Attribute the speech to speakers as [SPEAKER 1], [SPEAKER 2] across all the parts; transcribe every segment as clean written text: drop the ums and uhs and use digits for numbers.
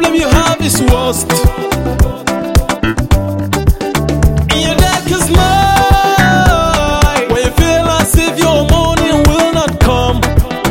[SPEAKER 1] problem you have is worst. In your darkest night, when you feel as if your morning will not come.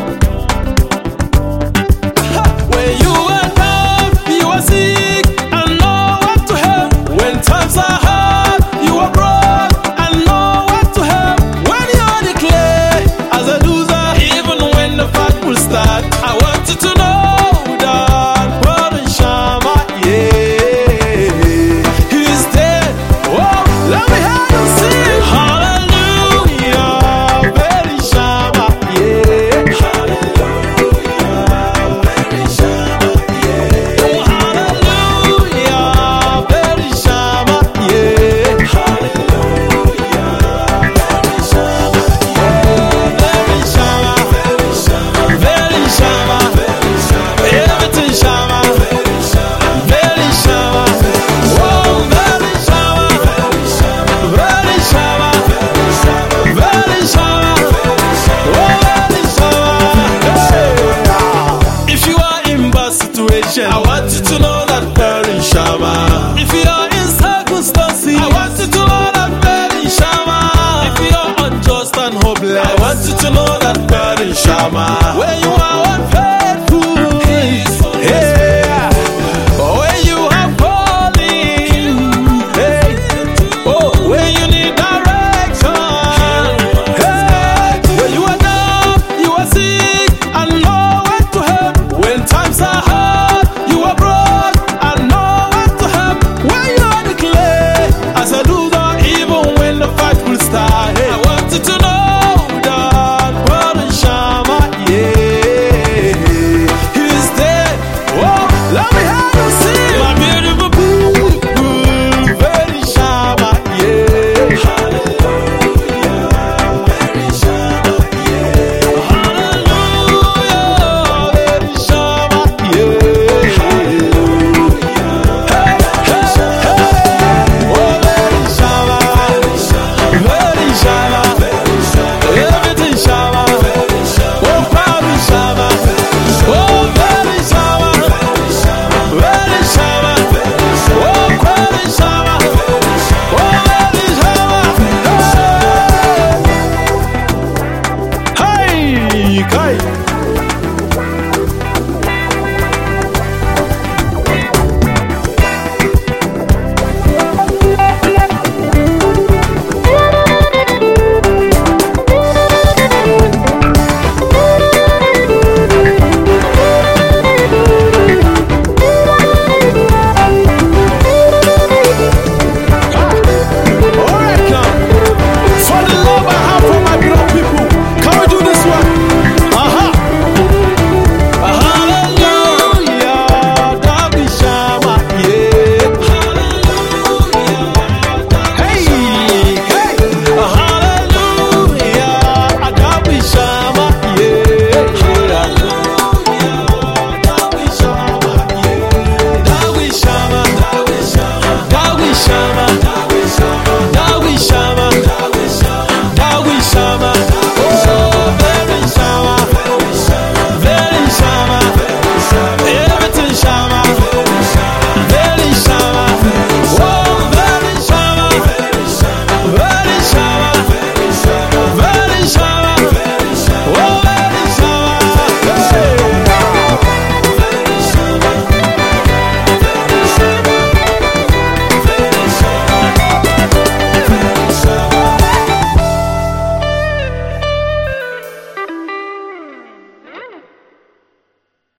[SPEAKER 1] When you are down, you are sick, and nowhere to help. When times are hard, you are broke, and nowhere to help. When you are declared as a loser, even when the fight will start, I want you to know that Brother Shama, yeah, he's dead. Oh, let me hear you sing. Hallelujah, very Shama, yeah. Hallelujah, very Shama, yeah. Oh, hallelujah, very Shama, yeah. Hallelujah, very Shama, yeah. Very Shama, very Shama, very Shama, very Shama, everything Shama, very Shama, very Shama, oh, very Shama, very Shama, very Shama, very Shama, oh, very Shama. If you are in bad situation, I want you to know that very Shama. If you are in circumstances, I want you to know that very Shama. If you are unjust and hopeless, I want you to know that very Shama. When you are unfaithful, yeah. When you are falling, hey. Oh, when you need direction, hey. When you are down, you are sick, and nowhere to help. When times are hard, you are broke, and nowhere to help. When you are declared as a loser, even when the fight will start, hey. I want you to know that Brother Shama, yeah, he's dead. Oh, let me have